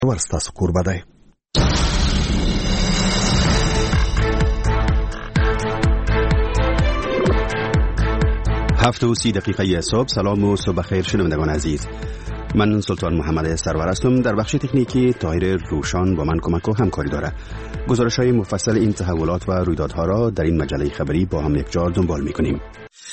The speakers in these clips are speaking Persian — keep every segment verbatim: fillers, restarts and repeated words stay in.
ورستاسو کوربه دی. هفت و سی دقیقه صبح. سلام و صبح خیر شنوندگان عزیز. من سلطان محمد سرور هستم. در بخش تکنیکی طاهر روشان با من کمک و همکاری داره. گزارش‌های مفصل این تحولات و رویدادها را در این مجله خبری با هم یکجا دنبال می‌کنیم.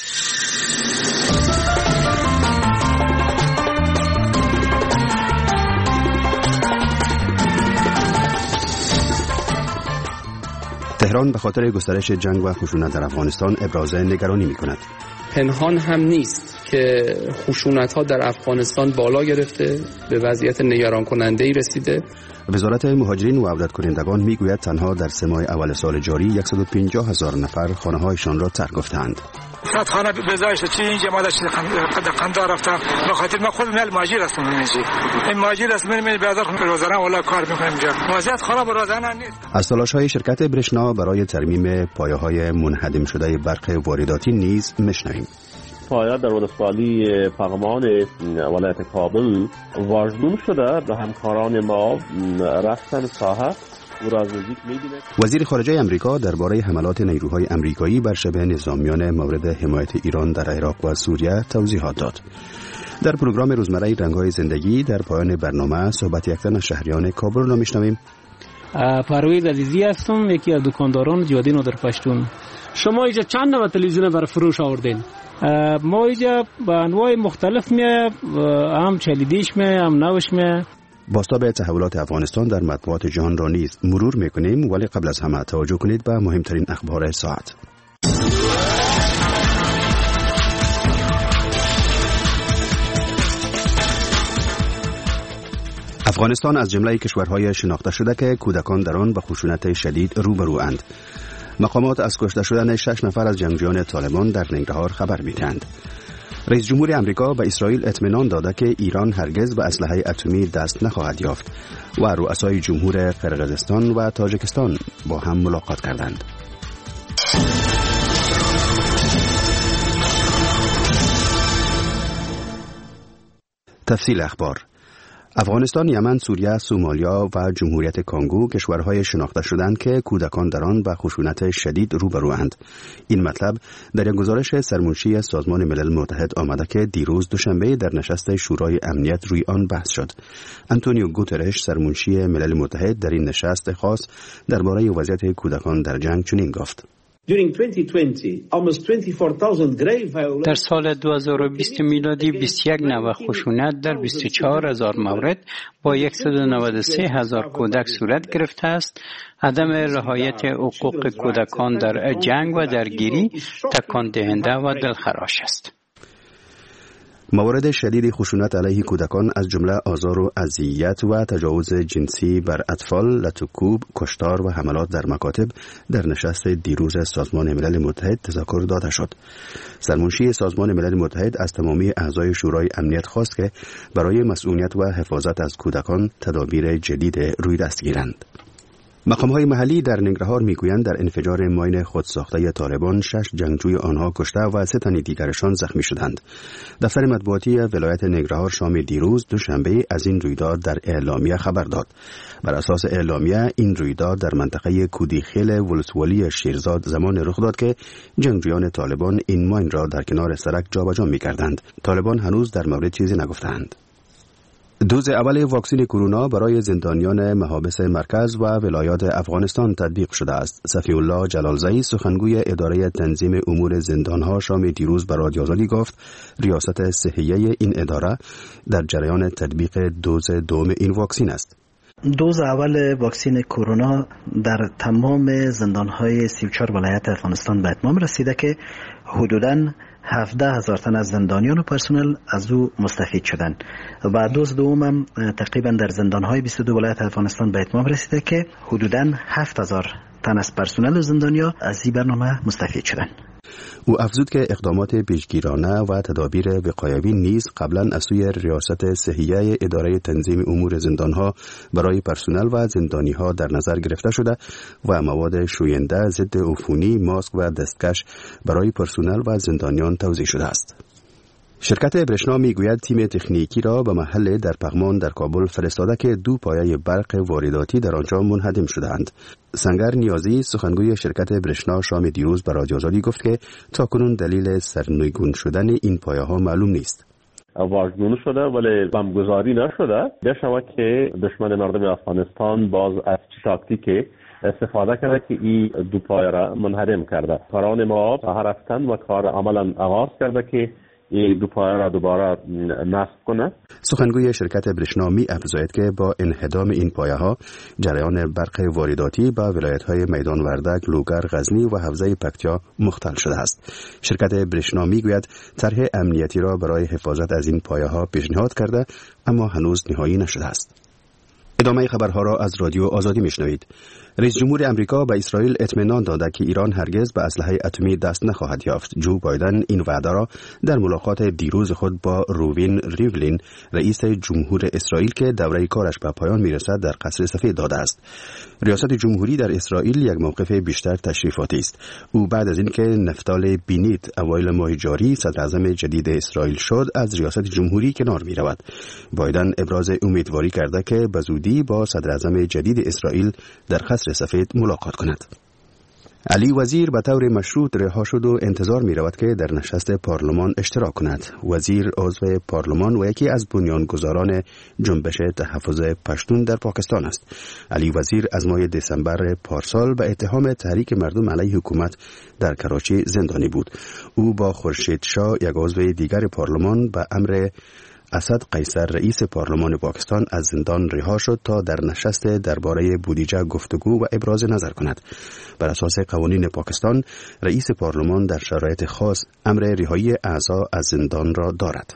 تهران به خاطر گسترش جنگ و خشونت در افغانستان ابراز نگرانی می‌کند. پنهان هم نیست که خشونت‌ها در افغانستان بالا گرفته، به وضعیت نگران کننده‌ای رسیده. وزارت مهاجرین و عودت کنندگان میگوید تنها در سه ماه اول سال جاری صد و پنجاه هزار نفر خانه‌هایشان را ترک گفتند. صد خانه بزایش چی اینجا ما داشت قندار رفتم به خاطر من خود مل ماجر هستم. این ماجر است من می بازار روزانه ولا کار میکنم اینجا. وضعیت خراب روزانه نیست. از تلاش‌های شرکت برشنا برای ترمیم پایه‌های منهدم شده برق وارداتی نیز میشنویم. پایه در ولسوالی پغمان ولایت کابل واژگون شده. به همکاران ما رفتن ساحه وزیر خارجه امریکا درباره حملات نیروهای امریکایی بر شبه نظامیان مورد حمایت ایران در عراق و سوریه توضیحات داد. در پروگرام روزمره رنگ‌های زندگی در پایان برنامه صحبت یک تن از شهریان کابل را میشنویم. پرویز عزیزی هستم، یکی از دکانداران جادی نادر پشتون. شما اینجا چند نوع تلویزیون برای فروش آوردین؟ ما اینجا به انواع مختلف میه، هم چلیدیش میه، هم نوش میه. بازتاب تحولات افغانستان در مطبوعات جهان را نیز مرور میکنیم، ولی قبل از همه توجه کنید به مهمترین اخبار ساعت. افغانستان از جمله کشورهای شناخته شده که کودکان در آن به خشونت شدید روبروند. مقامات از کشته شدن شش نفر از جنگجویان طالبان در ننگرهار خبر میدهند. رئیس جمهور امریکا به اسرائیل اطمینان داده که ایران هرگز به اسلحه اتمی دست نخواهد یافت و رؤسای جمهور قرقیزستان و تاجیکستان با هم ملاقات کردند. تفصیل اخبار. افغانستان، یمن، سوریه، سومالیا و جمهوریت کانگو کشورهای شناخته شدند که کودکان در آن به خشونت شدید روبروند. این مطلب در یک گزارش سرمنشی سازمان ملل متحد آمده که دیروز دوشنبه در نشست شورای امنیت روی آن بحث شد. آنتونیو گوترش سرمنشی ملل متحد در این نشست خاص درباره وضعیت کودکان در جنگ چنین گفت: در سال دو هزار و بیست میلادی بیست و یک نوع خشونت در بیست و چهار هزار مورد با صد و نود و سه هزار کودک صورت گرفته است. عدم رعایت حقوق کودکان در جنگ و درگیری تکان دهنده و دلخراش است. موارد شدید خشونت علیه کودکان از جمله آزار و اذیت و تجاوز جنسی بر اطفال، لطوکوب، کشتار و حملات در مکاتب در نشست دیروز سازمان ملل متحد تذکر داده شد. سرمنشی سازمان ملل متحد از تمامی اعضای شورای امنیت خواست که برای مسئولیت و حفاظت از کودکان تدابیر جدید روی دست گیرند. مقام‌های محلی در ننگرهار میگویند در انفجار ماین خودساخته طالبان شش جنگجوی آنها کشته و سه تن دیگرشان زخمی شدند. دفتر مطبوعاتی ولایت ننگرهار شام دیروز دوشنبه از این رویداد در اعلامیه خبر داد. بر اساس اعلامیه این رویداد در منطقه کودیخیل ولسوالی شیرزاد زمان رخ داد که جنگجویان طالبان این ماین را در کنار سرک جابجا می‌کردند. طالبان هنوز در مورد چیزی نگفتند. دوز اول واکسن کرونا برای زندانیان محابس مرکز و ولایات افغانستان تطبیق شده است. صفی الله جلالزئی سخنگوی اداره تنظیم امور زندانها شام دیروز به رادیو آزادی گفت ریاست صحیه این اداره در جریان تطبیق دوز دوم این واکسن است. دوز اول واکسن کرونا در تمام زندانهای سی و چهار ولایت افغانستان به اتمام رسیده که حدوداً هفده هزار تن از زندانیان و پرسنل از او مستفید شدند و دوز دوم هم تقریبا در زندانهای بیست و دو ولایت افغانستان به اتمام رسیده که حدوداً هفت هزار تن از پرسنل و زندانیا از این برنامه مستفید شدند. او افزود که اقدامات پیشگیرانه و تدابیر وقایوی نیز قبلا از سوی ریاست صحیه اداره تنظیم امور زندانها برای پرسنل و زندانیها در نظر گرفته شده و مواد شوینده، ضد عفونی، ماسک و دستکش برای پرسنل و زندانیان توزیع شده است. شرکت برشنا میگوید تیم تکنیکی را به محل در پغمان در کابل فرستاده که دو پایه برق وارداتی در آنجا منهدم شدند. سنگر نیازی سخنگوی شرکت برشنا شام دیروز به رادیو آزادی گفت که تاکنون دلیل سرنگون شدن این پایه ها معلوم نیست. واژگون شده ولی بمبگذاری نشده. بشود که دشمن مردم افغانستان باز از تاکتیک استفاده کرده که این دو پایه را منهدم کرده. کاران ما ساحه رفتن و کار عملا آغاز کرده که این دو پایه را دوباره نصب کنه. سخنگوی شرکت برشنا می افزاید که با انهدام این پایه ها جریان برق وارداتی به ولایت های میدان وردک، لوگر، غزنی و حوزه پکتیا مختل شده است. شرکت برشنا می گوید طرح امنیتی را برای حفاظت از این پایه ها پیشنهاد کرده اما هنوز نهایی نشده است. ادامه خبرها را از رادیو آزادی میشنوید. رئیس جمهور امریکا به اسرائیل اطمینان داده که ایران هرگز به اسلحه اتمی دست نخواهد یافت. جو بایدن این وعده را در ملاقات دیروز خود با روین ریولین رئیس جمهور اسرائیل که دوره کارش به پایان میرسد در قصر سفید داده است. ریاست جمهوری در اسرائیل یک موقف بیشتر تشریفاتی است. او بعد از اینکه نفتال بینیت اوایل ماه جاری صدر اعظم جدید اسرائیل شد از ریاست جمهوری کنار می رود. بایدن ابراز امیدواری کرده که به زودی با صدر اعظم جدید اسرائیل در قصر سفید ملاقات کند. علی وزیر به طور مشروط رها شد و انتظار می رود که در نشست پارلمان اشتراک کند. وزیر عضو پارلمان و یکی از بنیانگذاران جنبش تحفظ پشتون در پاکستان است. علی وزیر از ماه دسامبر پارسال به اتهام تحریک مردم علیه حکومت در کراچی زندانی بود. او با خورشید شاه یک عضو دیگر پارلمان به امر اسد قیصر رئیس پارلمان پاکستان از زندان رها شد تا در نشست درباره بودجه گفتگو و ابراز نظر کند. بر اساس قوانین پاکستان رئیس پارلمان در شرایط خاص امر رهایی اعضا از زندان را دارد.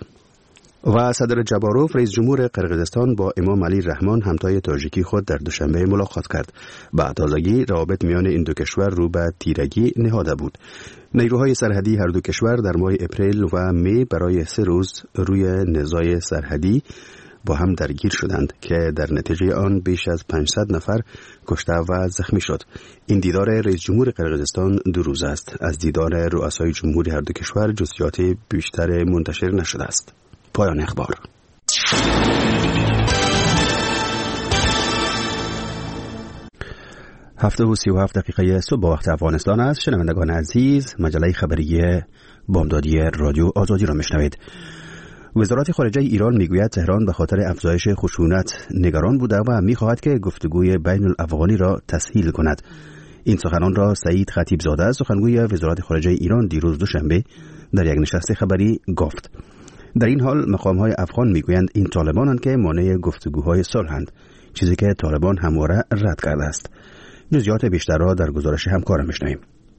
و صدر جباروف رئیس جمهور قرقیزستان با امام علی رحمان همتای تاجیکی خود در دوشنبه ملاقات کرد. با تازگی روابط میان این دو کشور رو به تیرگی نهاده بود. نیروهای سرحدی هر دو کشور در ماه اپریل و می برای سه روز روی نزاع سرحدی با هم درگیر شدند که در نتیجه آن بیش از پانصد نفر کشته و زخمی شد. این دیدار رئیس جمهور قرقیزستان دو روز است. از دیدار رؤسای جمهوری هر دو کشور جزئیات بیشتر منتشر نشده است. پایان اخبار. هفته و سی و هفت دقیقه صبح با وقت افغانستان است. شنوندگان عزیز، مجله خبری بامدادی رادیو آزادی را میشنوید. وزارت خارجه ایران میگوید تهران به خاطر افزایش خشونت نگران بوده و میخواهد که گفتگوی بین الافغانی را تسهیل کند. این سخنان را سعید خطیبزاده سخنگوی وزارت خارجه ایران دیروز دوشنبه در یک نشست خبری گفت. در این حال مقام‌های افغان میگویند این طالبانند که مانع گفتگوهای صلح‌اند، چیزی که طالبان همواره رد کرده است. جزئیات بیشتر را در گزارش همکارم میشنویم.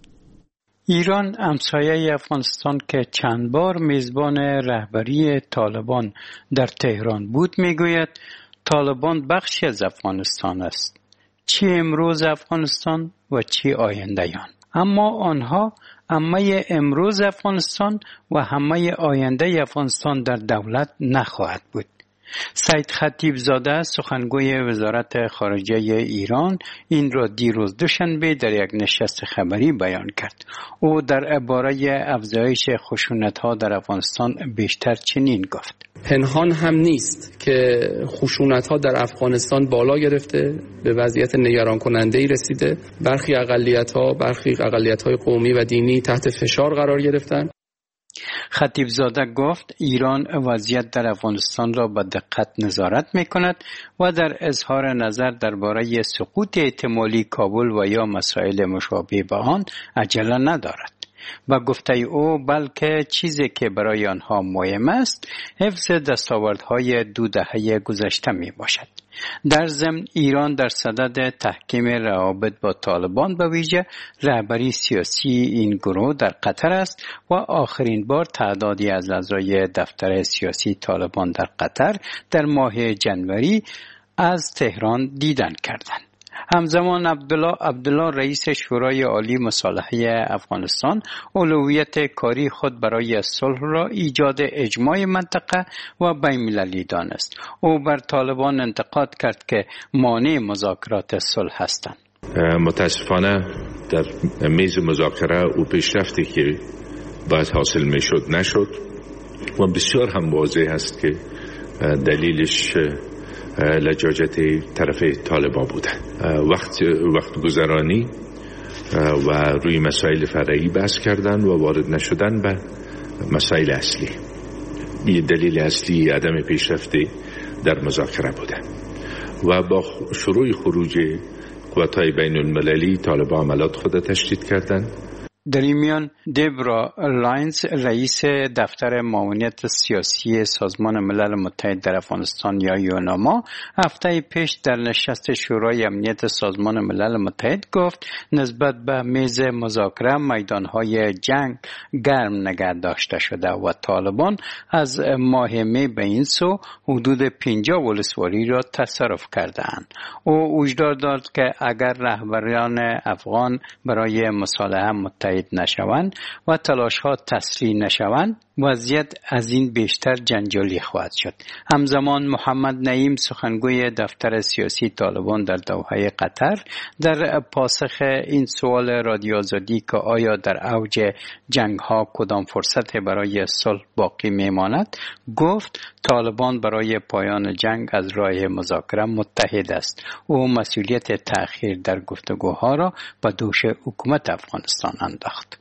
ایران همسایه افغانستان که چند بار میزبان رهبری طالبان در تهران بود میگوید طالبان بخشی از افغانستان است، چی امروز افغانستان و چی آینده آن. اما آنها همه امروز افغانستان و همه آینده افغانستان در دولت نخواهد بود. سعید خطیبزاده سخنگوی وزارت خارجه ایران این را دیروز دوشنبه در یک نشست خبری بیان کرد. او درباره افزایش خشونت‌ها در افغانستان بیشتر چنین گفت: پنهان هم نیست که خشونت‌ها در افغانستان بالا گرفته، به وضعیت نگران کننده‌ای رسیده. برخی اقلیت‌ها، برخی اقلیت‌های قومی و دینی تحت فشار قرار گرفتند. خطیبزاده گفت ایران وضعیت در افغانستان را با دقت نظارت می‌کند و در اظهار نظر درباره سقوط احتمالی کابل و یا مسائل مشابه به آن عجله ندارد. و گفته او بلکه چیزی که برای آنها مهم است حفظ دستاوردهای دو دهه گذشته می باشد. در ضمن ایران در صدد تحکیم روابط با طالبان به ویژه رهبری سیاسی این گروه در قطر است و آخرین بار تعدادی از اعضای دفتر سیاسی طالبان در قطر در ماه جنوری از تهران دیدن کردند. همزمان عبدالله عبدالله رئیس شورای عالی مصالحه افغانستان اولویت کاری خود برای صلح را ایجاد اجماع منطقه و بین‌المللی دانست. او بر طالبان انتقاد کرد که مانع مذاکرات صلح هستند. متاسفانه در میز مذاکره او پیشرفتی که باید حاصل میشد نشد و بسیار هم واضح است که دلیلش لجاجت طرف طالبان بوده. وقت وقت گذرانی و روی مسائل فرعی بحث کردن و وارد نشدن به مسائل اصلی. یه دلیل اصلی عدم پیشرفت در مذاکره بوده و با شروع خروج قوت‌های بین المللی طالبان عملات خود تشدید کردند. در این میان دبرا لاینز رئیس دفتر معاونت سیاسی سازمان ملل متحد در افغانستان یا یوناما هفته پیش در نشست شورای امنیت سازمان ملل متحد گفت نسبت به میز مذاکره میدانهای جنگ گرم نگه داشته شده و طالبان از ماه می به این سو حدود پنجاه ولسوالی را تصرف کردند. او هشدار داد که اگر رهبران افغان برای مصالحه متحد نشوند و تلاش ها تسریع نشوند وضعیت از این بیشتر جنجالی خواهد شد. همزمان محمد نعیم سخنگوی دفتر سیاسی طالبان در دوحه قطر در پاسخ این سوال رادیو آزادی که آیا در اوج جنگ ها کدام فرصت برای صلح باقی میماند گفت طالبان برای پایان جنگ از راه مذاکره متحد است. او مسئولیت تأخیر در گفتگوها را به دوش حکومت افغانستان انداخت.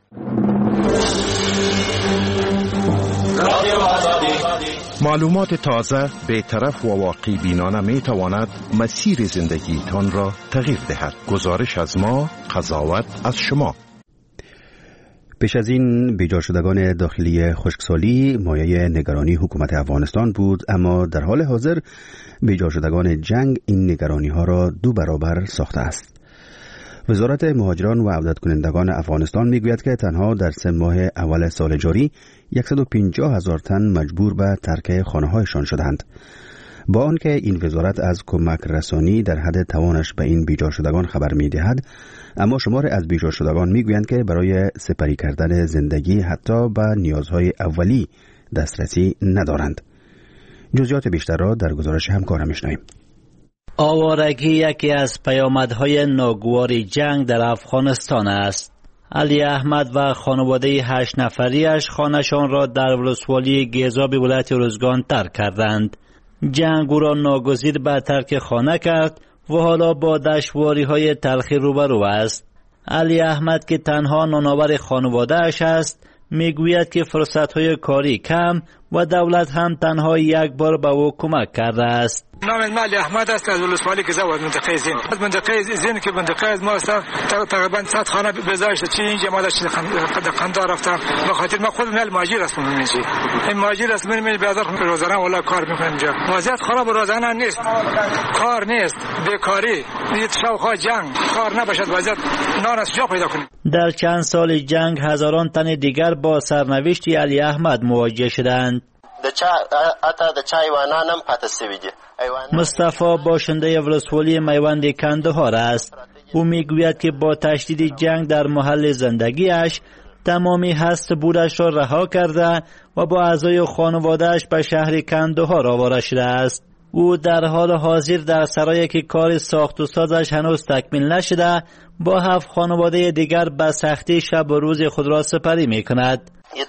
معلومات تازه، بی‌طرف و واقعی بینانه می تواند مسیر زندگیتان را تغییر دهد. گزارش از ما، قضاوت از شما. پیش از این بیجا شدگان داخلی خشکسالی مایه نگرانی حکومت افغانستان بود، اما در حال حاضر بیجا شدگان جنگ این نگرانی ها را دو برابر ساخته است. وزارت مهاجران و عودت کنندگان افغانستان میگوید که تنها در سه ماه اول سال جاری صد و پنجاه هزار تن مجبور به ترک خانه‌هایشان شدند. با آنکه این وزارت از کمک رسانی در حد توانش به این بیجا شدگان خبر می‌دهد، اما شمار از بیجا شدگان میگویند که برای سپری کردن زندگی حتی به نیازهای اولی دسترسی ندارند. جزئیات بیشتر را در گزارش همکارم می‌شنویم. آوارگی یکی از پیامدهای ناگوار جنگ در افغانستان است. علی احمد و خانواده هشت نفریش خانه‌شان را در ولسوالی گیزاب ولایت ارزگان ترک کردند. جنگ او را ناگزیر به ترک خانه کرد و حالا با دشواری‌های تلخی روبرو است. علی احمد که تنها نانآور خانواده‌اش است میگوید که فرصت‌های کاری کم و دولت هم تنها یک بار به او کمک کرده است. نام علی احمد است از ولسوالی گیزاب از منطقه زین. از منطقه زین که منطقه از ما است تقریبا صد خانه بزایش چی اینجا ما داشت قندار رفتم به خاطر ما خود مل ماجر هستم اینجا. این ماجر است من می بیادر روزانه ولا کار میکنم اینجا. وضعیت خراب روزانه نیست. کار نیست، بیکاری، یه شوخا جنگ، کار نباشد وضعیت نان از جا پیدا کنیم. در چند سال جنگ هزاران تن دیگر با سرنوشت علی احمد مواجه شدند. مصطفی باشنده ولسوالی میوند کندهار است. او میگوید که با تشدید جنگ در محل زندگیش تمامی هست بودش را رها کرده و با اعضای خانوادهش به شهر کندهار آواره شده است. او در حال حاضر در سرایی که کار ساخت و سازش هنوز تکمیل نشده با هفت خانواده دیگر به سختی شب و روز خود را سپری می کند.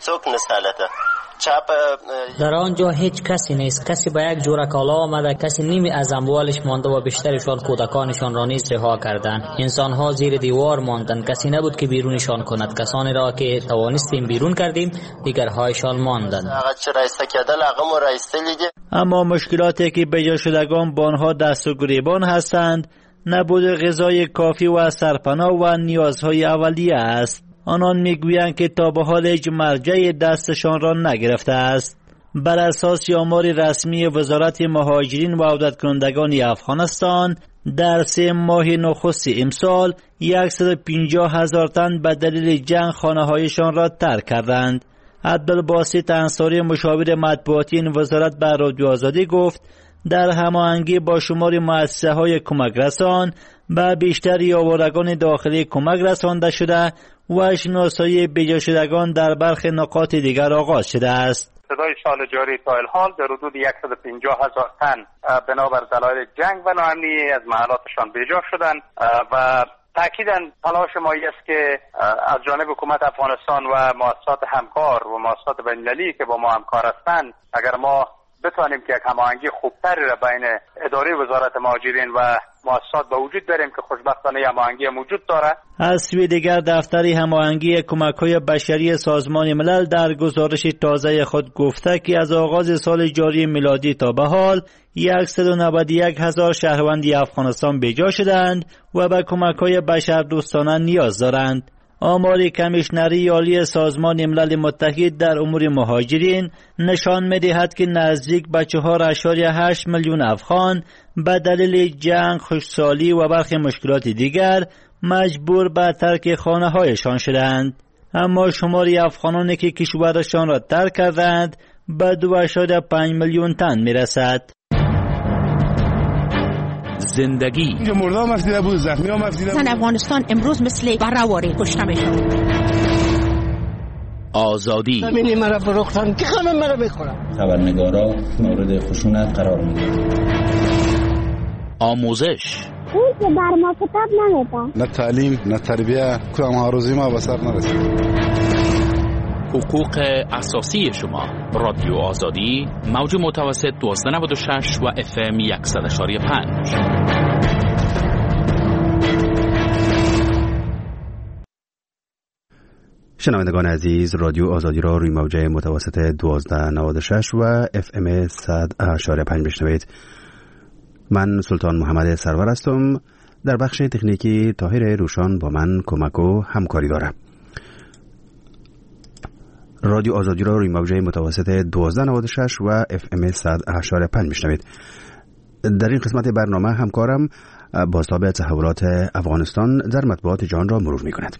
در آنجا هیچ کسی نیست. کسی به یک جور کالا آمده، کسی نیمی از اموالش مانده و بیشترشان کودکانشان را نیز رها کردند. انسانها زیر دیوار ماندند، کسی نبود که بیرونشان کند. کسانی را که توانستیم بیرون کردیم دیگرهایشان ماندند. اما مشکلاتی که به جا شدگان با آنها دست و گریبان هستند نبود غذای کافی و سرپناه و نیازهای اولیه است. آنان میگویند که تا به حال هیچ مرجع دستشان را نگرفته است. بر اساس آمار رسمی وزارت مهاجرین و عودت کنندگان افغانستان در سه ماه نخست امسال صد و پنجاه هزار تن به دلیل جنگ خانه‌هایشان را ترک کردند. عبدالباسط انصاری مشاور مطبوعاتی این وزارت به رادیو آزادی گفت در هماهنگی با شمار مؤسسه‌های کمک رسان به بیشتری آوارگان داخلی کمک رسانده شده و شناسایی بیجا شدگان در برخی نقاط دیگر آغاز شده است. ابتدای سال جاری تا الحال در حدود صد و پنجاه هزار تن بنابر دلایل جنگ و ناامنی از محلاتشان بیجا شدند و تأکیداً تلاش ما است که از جانب حکومت افغانستان و مؤسسات همکار و مؤسسات بین‌المللی که با ما همکار هستند، اگر ما بتوانیم که یک هماهنگی خوبتری را بین اداره وزارت مهاجرین و مؤسسات به وجود بیاریم که خوشبختانه هماهنگی موجود دارد. از سوی دیگر دفتر هماهنگی کمک‌های بشری سازمان ملل در گزارش تازه خود گفته که از آغاز سال جاری میلادی تا به حال صد و نود و یک هزار شهروندی افغانستان بیجا شدند و به کمک‌های بشردوستانه نیاز دارند. آمار کمیشنری عالی سازمان ملل متحد در امور مهاجرین نشان می‌دهد که نزدیک به چهار اشاریه هشت میلیون افغان به دلیل جنگ، خشکسالی و برخی مشکلات دیگر مجبور به ترک خانه‌هایشان شدند. اما شمار افغانانی که کشورشان را ترک کردند به دو اشاریه پنج میلیون تن می‌رسد. زندگی مردم مفیده بود، زخمی ها مفیده بود. افغانستان امروز مثل برآوری کشته میشد. آزادی زمینی مرا فروختن که همه مرا میخورن. خبرنگارا مورد خشونت قرار میگیرن. آموزش اون که بر ما کتاب نمیده. نه تعلیم نه تربیه، کدام هاروزی ما به سر نرسید. حقوق اساسی شما. رادیو آزادی موج متوسط دویست و نود و شش و اف ام صد و پنج. شنوندگان عزیز، رادیو آزادی را روی موج متوسط دویست و نود و شش و اف ام صد و پنج بشنوید. من سلطان محمد سرور هستم. در بخش تکنیکی طاهر روشان با من کمک و همکاری دارم. رادیو آزادی را روی موج متوسط دویست و نود و شش و اف ام صد و پنج میشنوید. در این قسمت برنامه همکارم بازتاب تحولات افغانستان در مطبوعات جهان را مرور می‌کند.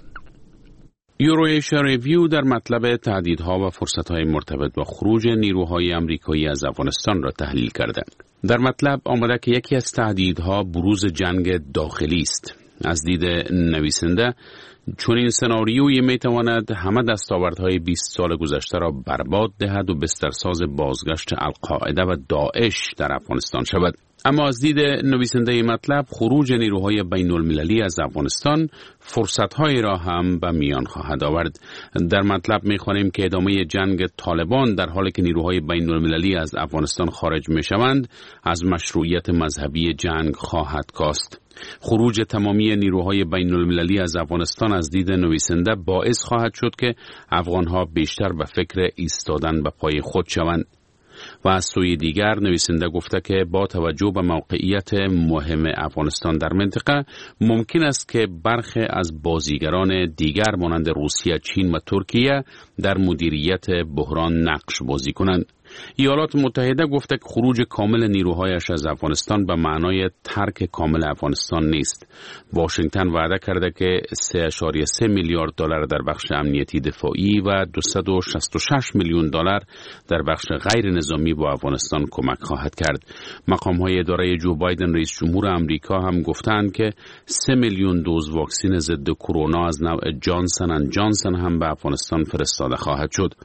یورویشیا ریویو در مطلب تهدیدها و فرصت‌های مرتبط با خروج نیروهای آمریکایی از افغانستان را تحلیل کرده. در مطلب آمده که یکی از تهدیدها بروز جنگ داخلی است. از دید نویسنده چون این سناریویی میتواند همه دستاوردهای بیست سال گذشته را برباد دهد و بسترساز بازگشت القاعده و داعش در افغانستان شود. اما از دید نویسنده مطلب خروج نیروهای بین المللی از افغانستان فرصت‌هایی را هم به میان خواهد آورد. در مطلب می‌خوانیم که ادامه جنگ طالبان در حالی که نیروهای بین المللی از افغانستان خارج می‌شوند از مشروعیت مذهبی جنگ خواهد کاست. خروج تمامی نیروهای بین المللی از افغانستان از دید نویسنده باعث خواهد شد که افغان‌ها بیشتر به فکر ایستادن به پای خود شوند. و از سوی دیگر نویسنده گفته که با توجه به موقعیت مهم افغانستان در منطقه ممکن است که برخی از بازیگران دیگر مانند روسیه، چین و ترکیه در مدیریت بحران نقش بازی کنند. ایالات متحده گفته که خروج کامل نیروهایش از افغانستان به معنای ترک کامل افغانستان نیست. واشنگتن وعده کرده که سه ممیز سه میلیارد دلار در بخش امنیتی دفاعی و دویست و شصت و شش میلیون دلار در بخش غیر نظامی با افغانستان کمک خواهد کرد. مقام‌های اداره جو بایدن رئیس جمهور آمریکا هم گفتند که سه میلیون دوز واکسن ضد کرونا از نوع جانسن اند جانسن هم به افغانستان فرستاده خواهد شد.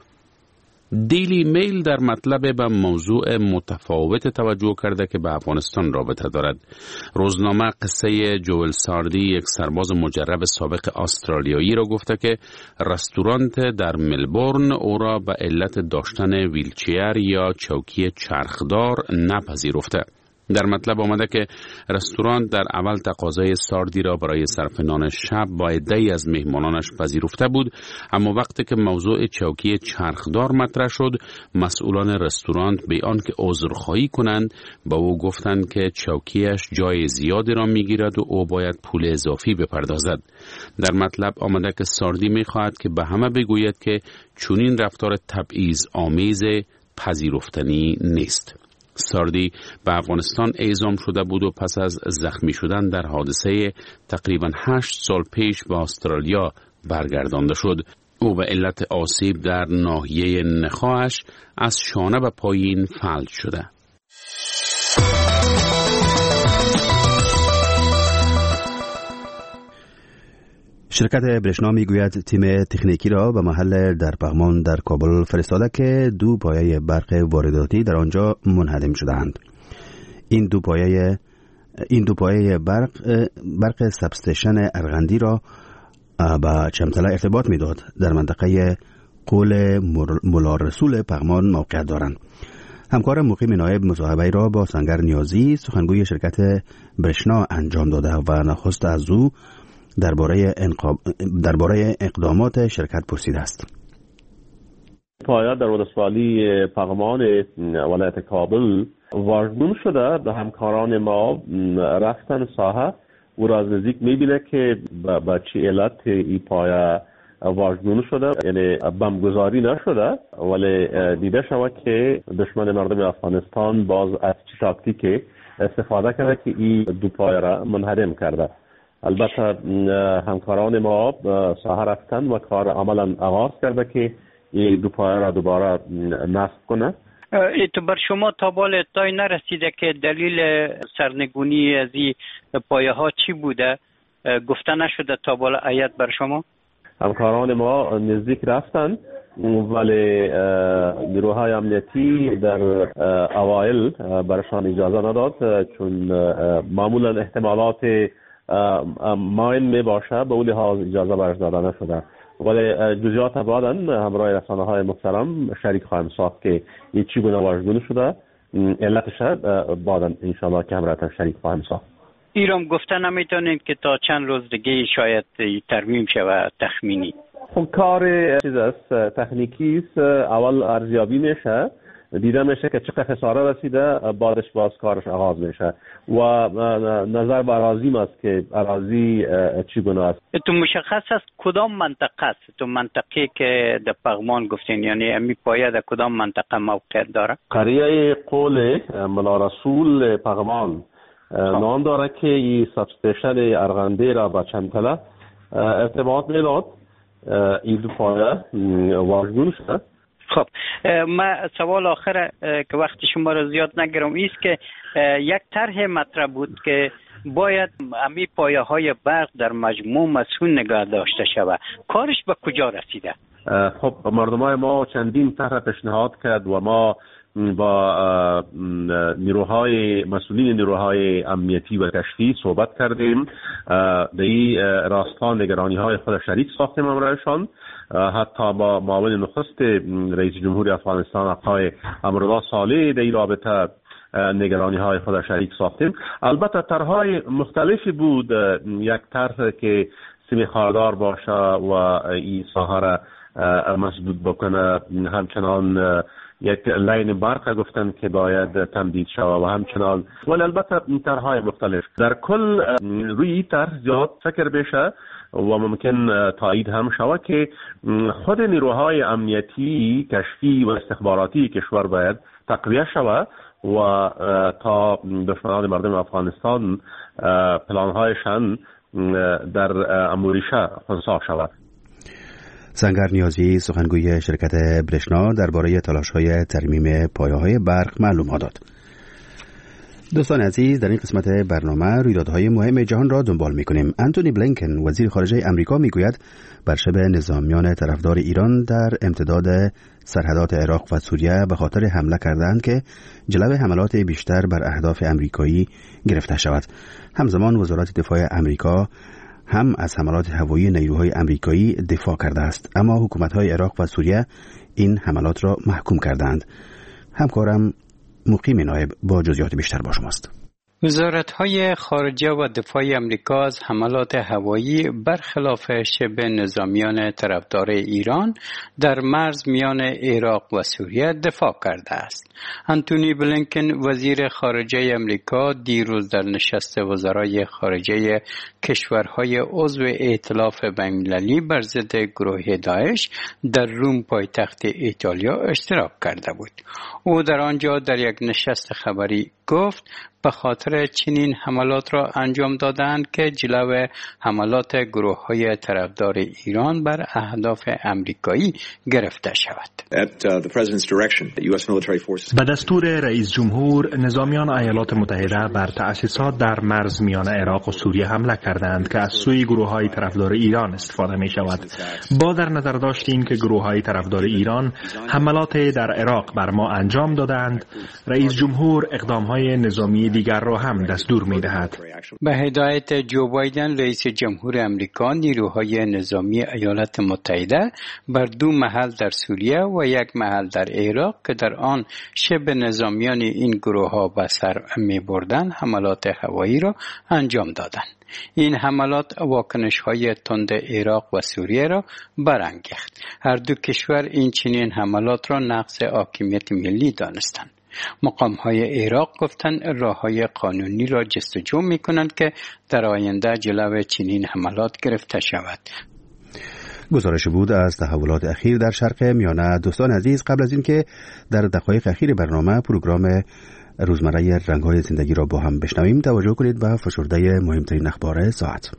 دیلی میل در مطلب به موضوع متفاوت توجه کرده که به افغانستان رابطه دارد. روزنامه قصه جوئل ساردی، یک سرباز مجرب سابق استرالیایی را گفته که رستوران در ملبورن او را به علت داشتن ویلچیر یا چوکی چرخدار نپذیرفته. در مطلب آمده که رستوران در اول تقاضای ساردی را برای صرف نان شب با عده‌ای از مهمانانش پذیرفته بود، اما وقتی که موضوع چوکی چرخدار مطرح شد مسئولان رستوران به آنکه عذرخواهی کنند با او گفتند که چوکیش جای زیادی را میگیرد و او باید پول اضافی بپردازد. در مطلب آمده که ساردی میخواهد که به همه بگوید که چنین رفتار تبعیض آمیز پذیرفتنی نیست. ساردی به افغانستان اعزام شده بود و پس از زخمی شدن در حادثه تقریباً هشت سال پیش به استرالیا برگردانده شد. او به علت آسیب در ناحیه نخاعش از شانه به پایین فلج شده. شرکت برشنا میگوید تیم تکنیکی را به محل در پغمان در کابل فرستاده که دو پایه برق وارداتی در آنجا منهدم شدند. این دو پایه این دو پایه برق برق سبستیشن ارغندی را به چمتلا ارتباط میداد. در منطقه قول ملارسول پغمان موقع دارند. همکار مقیم نایب مصاحبه را با سنگر نیازی سخنگوی شرکت برشنا انجام داده و نخست از او درباره درباره اقدامات شرکت پرسیده است. پایه در ولسوالی پغمان ولایت کابل واژگون شده. به همکاران ما رفتن ساحه او را از نزدیک میبینه که با چه علت این پایه واژگون شده، یعنی بمبگذاری نشده، ولی دیده شود که دشمن مردم افغانستان باز از تاکتیک استفاده کرده که این دو پایه را منهدم کرده. البته همکاران ما ساحه رفتن و کار عملا آغاز کرده که این دو پایه را دوباره نصب کنه. ایتو بر شما تا بال اطلاعی نرسیده که دلیل سرنگونی از این پایه ها چی بوده؟ گفته نشده تا بال آیت بر شما؟ همکاران ما نزدیک رفتن ولی نیروهای امنیتی در اوایل برشان اجازه نداد، چون معمولا احتمالات ماین می باشه به اون لحاظ اجازه برش داده نشده. ولی جزئیات بعداً همراه رسانه های محترم شریک خواهیم ساخت که این چی گونه واژگون شده، علتش بعداً انشاءالله که همراه شریک خواهیم ساخت. ایران گفته نمیتونید که تا چند روز دیگه شاید ترمیم شود تخمینی؟ خب کار چیز است، تکنیکی است. اول ارزیابی میشه، دیده میشه که چقدر خساره رسیده، بعدش باز کارش آغاز میشه و نظر به اراضی است که اراضی چگونه است. تو مشخص است کدام منطقه است؟ تو منطقه که در پغمان گفتین، یعنی امی پایه در کدام منطقه موقع داره؟ قریه قول ملارسول پغمان نام داره که این سبستیشن ارغنده را با چمتلا ارتباط میداد. این دو پایه واژگون شد. خب ما سوال آخر که وقت شما را زیاد نگیرم ایست که یک طرح مطرح بود که باید امی پایه های برق در مجموع مسئول نگاه داشته شود. کارش به کجا رسیده؟ خب مردمای ما چندین طرح پیشنهاد کرد و ما با نیروهای مسئولین نیروهای امنیتی و کشفی صحبت کردیم. در این راستا نگرانی های خود شریک ساختیم امرایشان، حتی با معاون نخست رئیس جمهوری افغانستان آقای امرالله صالح در این رابطه نگرانی های خود شریک ساختیم. البته طرحهای مختلفی بود، یک طرح که سیمی خاردار باشه و این ساحه را مسدود بکنه، همچنان یک لین برق گفتن که باید تمدید شود و همچنان، ولی البته طرحهای مختلف. در کل روی طرح زیاد فکر بشه و ممکن تایید هم شود که خود نیروهای امنیتی کشفی و استخباراتی کشور باید تقویه شود و تا دشمنان مردم افغانستان پلانهایشان در اموریشه خنثی شود. سنگر نیازی سخنگوی شرکت برشنا درباره تلاش‌های ترمیم پایه‌های برق معلومات داد. دوستان عزیز، در این قسمت برنامه رویدادهای مهم جهان را دنبال می‌کنیم. انتونی بلینکن وزیر خارجه آمریکا میگوید بر شب نظامیان طرفدار ایران در امتداد سرحدات عراق و سوریه به خاطر حمله کردند که جلو حملات بیشتر بر اهداف آمریکایی گرفته شود. همزمان وزارت دفاع آمریکا هم از حملات هوایی نیروهای آمریکایی دفاع کرده است، اما حکومت‌های عراق و سوریه این حملات را محکوم کردند. همکارم مقیم نایب با جزئیات بیشتر با شماست. وزارت‌های خارجه و دفاع آمریکا از حملات هوایی برخلاف شبه نظامیان طرفدار ایران در مرز میان عراق و سوریه دفاع کرده است. انتونی بلینکن وزیر خارجه آمریکا دیروز در نشست وزرای خارجه کشورهای عضو ائتلاف بین‌المللی بر ضد گروه داعش در روم پایتخت ایتالیا اشتراک کرده بود. او در آنجا در یک نشست خبری گفت به خاطر چنین حملات را انجام دادند که جلو حملات گروه‌های طرفدار ایران بر اهداف آمریکایی گرفته شود. به دستور رئیس جمهور، نظامیان ایالات متحده بر تأسیسات در مرز میان عراق و سوریه حمله کردند که از سوی گروه‌های طرفدار ایران استفاده می شود. با در نظر داشتیم که گروه‌های طرفدار ایران حملات در عراق بر ما انجام دادند، رئیس جمهور اقدام‌های نظامی گروه‌های دیگر را هم دستور می‌دهد. به هدایت جو بایدن رئیس جمهور امریکا، نیروهای نظامی ایالات متحده بر دو محل در سوریه و یک محل در عراق که در آن شبه نظامیان این گروه‌ها به سر می‌بردند حملات هوایی را انجام دادند. این حملات واکنش‌های تند عراق و سوریه را برانگیخت. هر دو کشور این چنین حملات را نقض حاکمیت ملی دانستند. مقام‌های عراق گفتند راه‌های قانونی را جستجو می‌کنند که در آینده جلو چنین حملات گرفته شود. گزارش بود از تحولات اخیر در شرق میانه. دوستان عزیز، قبل از اینکه در دقایق اخیر برنامه پروگرام روزمره رنگ‌های زندگی را با هم بشنویم، توجه کنید به فشرده مهمترین اخبار ساعت.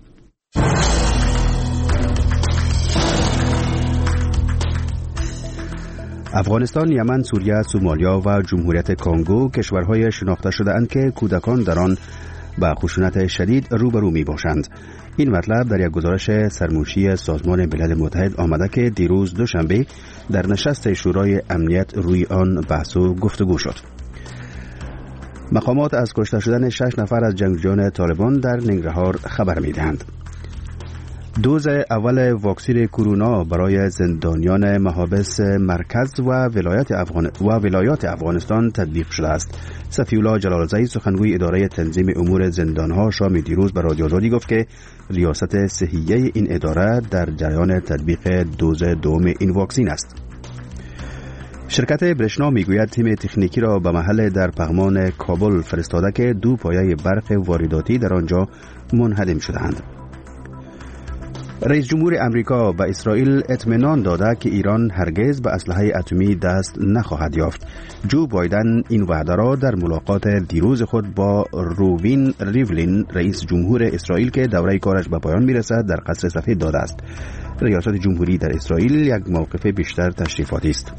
افغانستان، یمن، سوریه، سومالیا و جمهوریت کانگو کشورهای شناخته شده اند که کودکان در آن با خشونت شدید روبرو می باشند. این مطلب در یک گزارش سرموشی سازمان ملل متحد آمده که دیروز دوشنبه در نشست شورای امنیت روی آن بحث و گفتگو شد. مقامات از کشته شدن شش نفر از جنگجویان طالبان در ننگرهار خبر می دهند. دوز اول واکسن کرونا برای زندانیان محابس مرکز و ولایت افغان و ولایات افغانستان تطبیق شده است. صفی‌الله جلالزئی، سخنگوی اداره تنظیم امور زندانها، شام دیروز به رادیو آزادی گفت که ریاست صحیه این اداره در جریان تطبیق دوز دوم این واکسن است. شرکت برشنا میگوید تیم تکنیکی را به محل در پغمان کابل فرستاده که دو پایه برق وارداتی در آنجا منهدم شده‌اند. رئیس جمهور امریکا به اسرائیل اطمینان داده که ایران هرگز به اسلحه اتمی دست نخواهد یافت. جو بایدن این وعده را در ملاقات دیروز خود با روین ریولین، رئیس جمهور اسرائیل که دوره کارش به پایان میرسد، در قصر سفید داده است. ریاست جمهوری در اسرائیل یک موقف بیشتر تشریفاتی است.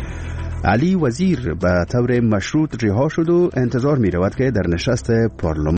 علی وزیر به طور مشروط رها شد و انتظار می رود که در نشست پارلمان